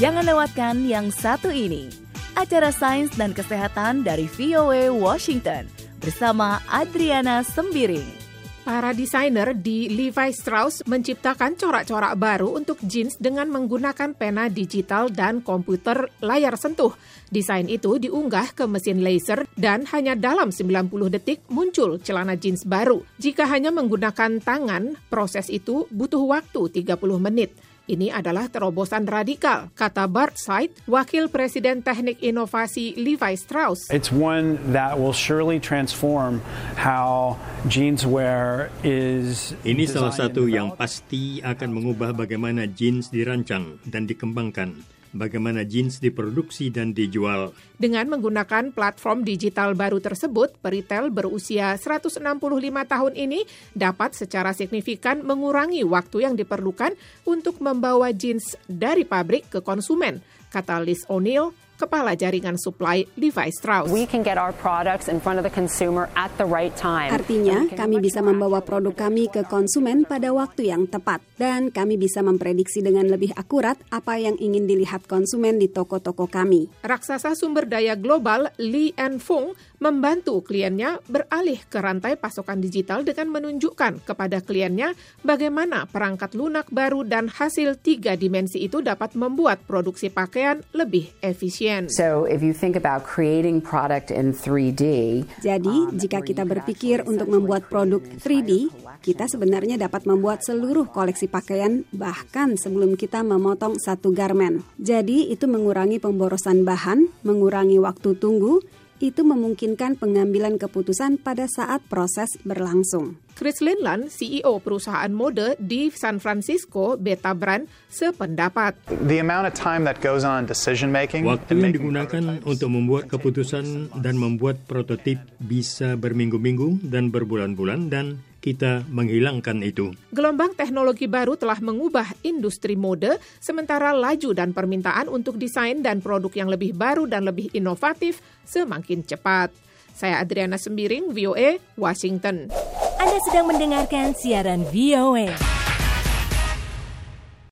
Jangan lewatkan yang satu ini, acara sains dan kesehatan dari VOA Washington bersama Adriana Sembiring. Para desainer di Levi Strauss menciptakan corak-corak baru untuk jeans dengan menggunakan pena digital dan komputer layar sentuh. Desain itu diunggah ke mesin laser dan hanya dalam 90 detik muncul celana jeans baru. Jika hanya menggunakan tangan, proses itu butuh waktu 30 menit. Ini adalah terobosan radikal, kata Bart Said, Wakil Presiden Teknik Inovasi Levi Strauss. It's one that will surely transform how jeanswear is. Ini salah satu yang pasti akan mengubah bagaimana jeans dirancang dan dikembangkan, bagaimana jeans diproduksi dan dijual. Dengan menggunakan platform digital baru tersebut, peritel berusia 165 tahun ini dapat secara signifikan mengurangi waktu yang diperlukan untuk membawa jeans dari pabrik ke konsumen, kata Liz O'Neill, Kepala Jaringan Suplai Levi Strauss. We can get our products in front of the consumer at the right time. Artinya, kami bisa membawa produk kami ke konsumen pada waktu yang tepat. Dan kami bisa memprediksi dengan lebih akurat apa yang ingin dilihat konsumen di toko-toko kami. Raksasa sumber daya global Li En-Fung membantu kliennya beralih ke rantai pasokan digital dengan menunjukkan kepada kliennya bagaimana perangkat lunak baru dan hasil 3 dimensi itu dapat membuat produksi pakaian lebih efisien. So if you think about creating product in 3D. Jadi, jika kita berpikir untuk membuat produk 3D, kita sebenarnya dapat membuat seluruh koleksi pakaian bahkan sebelum kita memotong satu garmen. Jadi, itu mengurangi pemborosan bahan, mengurangi waktu tunggu, itu memungkinkan pengambilan keputusan pada saat proses berlangsung. Chris Linland, CEO perusahaan mode di San Francisco, Beta Brand, sependapat. The amount of time that goes on decision making. Waktu yang digunakan untuk membuat keputusan dan membuat prototip bisa berminggu-minggu dan berbulan-bulan dan kita menghilangkan itu. Gelombang teknologi baru telah mengubah industri mode, sementara laju dan permintaan untuk desain dan produk yang lebih baru dan lebih inovatif semakin cepat. Saya Adriana Sembiring, VOA, Washington. Anda sedang mendengarkan siaran VOA.